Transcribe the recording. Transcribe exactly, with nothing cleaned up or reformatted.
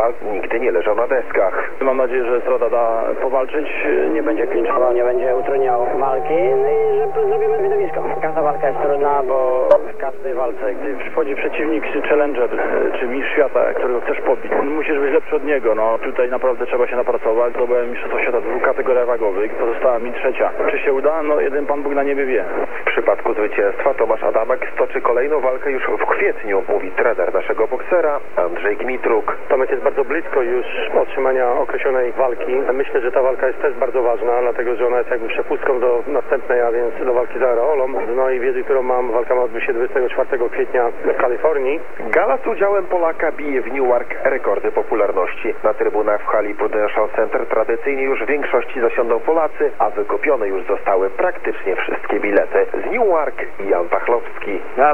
walk nigdy nie leżał na deskach. Mam nadzieję, że Estrada da powalczyć, nie będzie klinczował, nie będzie utrudniał walki, no i że zrobimy widowisko. Każda walka jest trudna, bo w każdej walce, gdy przychodzi przeciwnik czy challenger, czy mistrz świata, którego chcesz pobić, musisz być lepszy od niego. No tutaj naprawdę trzeba się napracować. Zdobyłem mistrzostwo świata w dwóch kategoriach wagowych, pozostała mi trzecia. Czy się uda? No jeden Pan Bóg na niebie wie. W przypadku zwycięstwa Tomasz Adamek stoczy kolejną walkę już w kwietniu, mówi trener naszego boksera Andrzej Gmitruk. Tomek jest bardzo blisko już otrzymania określonej walki. Myślę, że ta walka jest też bardzo ważna, dlatego że ona jest jakby przepustką do następnej, a więc do walki z Areolą. No i wiedzy, którą mam, walka ma odbyć się dwudziestego czwartego kwietnia w Kalifornii. Gala z udziałem Polaka bije w Newark rekordy popularności. Na trybunach w hali Prudential Center tradycyjnie już w większości zasiądą Polacy, a wykupione już zostały praktycznie wszystkie bilety. Z Newark Jan Pachlowski.